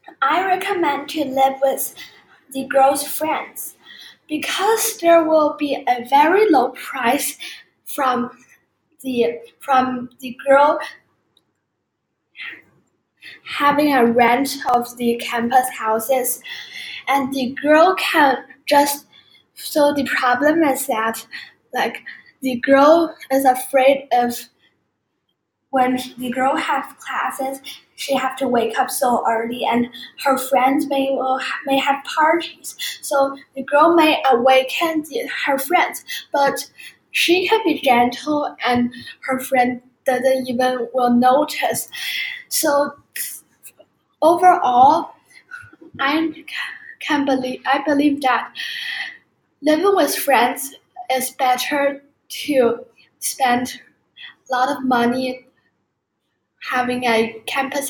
I recommend to live with the girl's friends because there will be a very low price from the girl having a rent of the campus houses, and the girl can just. So the problem is that, like, the girl is afraid of when the girl has classes, she have to wake up so early, and her friends may have parties. So the girl may awaken her friends, but she can be gentle, and her friend doesn't even will notice. So overall, I I believe that living with friends is better to spend a lot of money having a campus